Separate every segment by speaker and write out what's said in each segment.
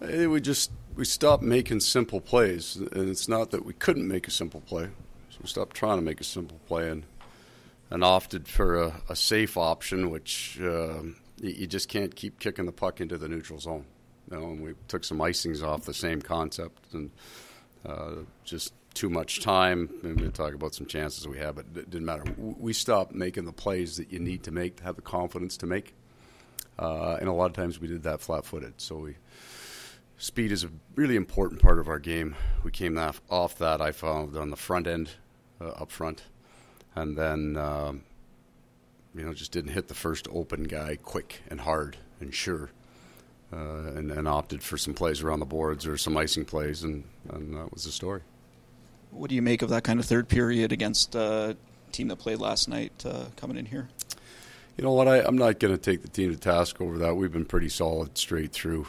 Speaker 1: We stopped making simple plays, and it's not that we couldn't make a simple play. So we stopped trying to make a simple play and opted for a safe option, which you just can't keep kicking the puck into the neutral zone. And we took some icings off the same concept, and just too much time. And we'll talk about some chances we had, but it didn't matter. We stopped making the plays that you need to make to have the confidence to make. And a lot of times we did that flat-footed. So speed is a really important part of our game. We came off that, I found, on the front end, up front. And then, just didn't hit the first open guy quick and hard and sure. And opted for some plays around the boards or some icing plays, and that was the story.
Speaker 2: What do you make of that kind of third period against a team that played last night coming in here?
Speaker 1: You know what? I'm not going to take the team to task over that. We've been pretty solid straight through.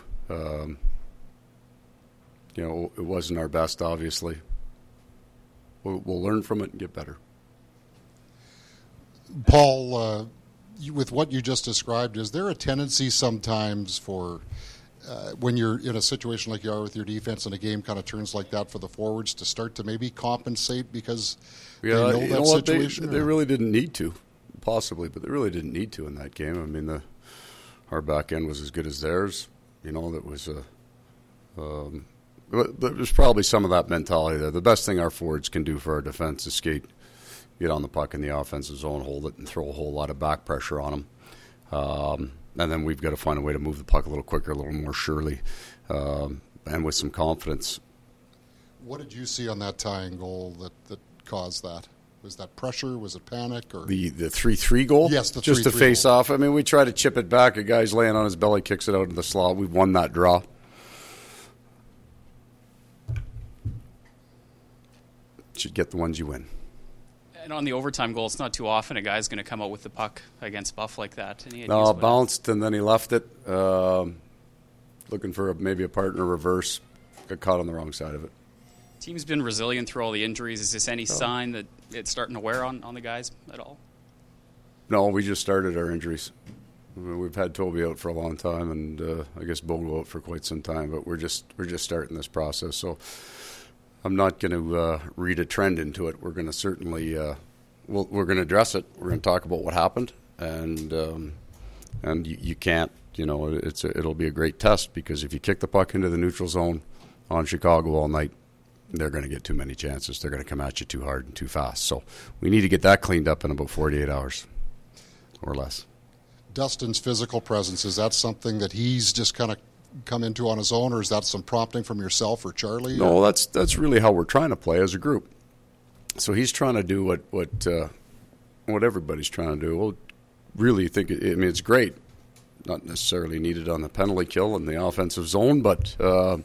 Speaker 1: It wasn't our best, obviously. We'll learn from it and get better.
Speaker 3: Paul, with what you just described, is there a tendency sometimes for when you're in a situation like you are with your defense and a game kind of turns like that for the forwards to start to maybe compensate because they know that situation?
Speaker 1: They really didn't need to, possibly, but they really didn't need to in that game. I mean, our back end was as good as theirs. That was there's probably some of that mentality there. The best thing our forwards can do for our defense is skate, get on the puck in the offensive zone, hold it, and throw a whole lot of back pressure on them. And then we've got to find a way to move the puck a little quicker, a little more surely, and with some confidence.
Speaker 3: What did you see on that tying goal that caused that? Was that pressure? Was it panic? Or
Speaker 1: the 3-3 goal?
Speaker 3: Yes, the 3-3
Speaker 1: just to face
Speaker 3: goal.
Speaker 1: off. I mean, we try to chip it back. A guy's laying on his belly, kicks it out in the slot. We've won that draw. Should get the ones you win.
Speaker 4: And on the overtime goal, it's not too often a guy's going to come out with the puck against Buff like that. And
Speaker 1: No, bounced and then he left it. Looking for maybe a partner reverse. Got caught on the wrong side of it.
Speaker 4: Team's been resilient through all the injuries. Is this any sign that it's starting to wear on the guys at all?
Speaker 1: No, we just started our injuries. We've had Toby out for a long time, and I guess Bogo out for quite some time. But we're just starting this process. So I'm not going to read a trend into it. We're going to certainly we're going to address it. We're going to talk about what happened, and you can't. It'll be a great test because if you kick the puck into the neutral zone on Chicago all night, they're going to get too many chances. They're going to come at you too hard and too fast. So we need to get that cleaned up in about 48 hours or less.
Speaker 3: Dustin's physical presence, is that something that he's just kind of come into on his own, or is that some prompting from yourself or Charlie?
Speaker 1: No, that's really how we're trying to play as a group. So he's trying to do what everybody's trying to do. Well, really think it's great. Not necessarily needed on the penalty kill in the offensive zone, but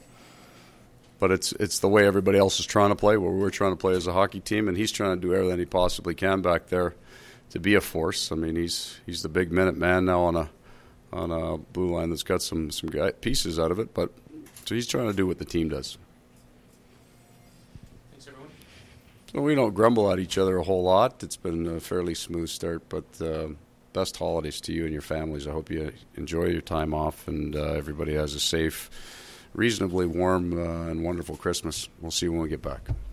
Speaker 1: it's the way everybody else is trying to play, where we're trying to play as a hockey team, and he's trying to do everything he possibly can back there to be a force. I mean, he's the big minute man now on a blue line that's got some pieces out of it, but so he's trying to do what the team does.
Speaker 4: Thanks, everyone.
Speaker 1: So we don't grumble at each other a whole lot. It's been a fairly smooth start, but best holidays to you and your families. I hope you enjoy your time off, and everybody has a safe, reasonably warm and wonderful Christmas. We'll see you when we get back.